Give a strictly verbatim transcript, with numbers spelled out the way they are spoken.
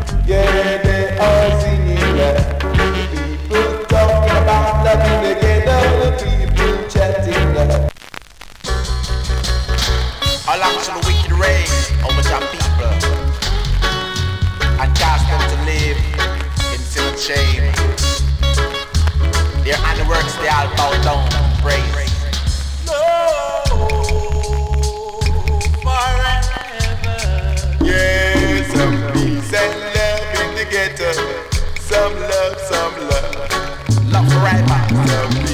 Yeah, they are singing love. The people talking about loving together. The people chatting love. Along to the wicked rain over some people and cast them to live in sin and shame. Their handiworks they all bow down and praise. Yeah, some peace and love in the ghetto. Some love, some love. Love forever. Some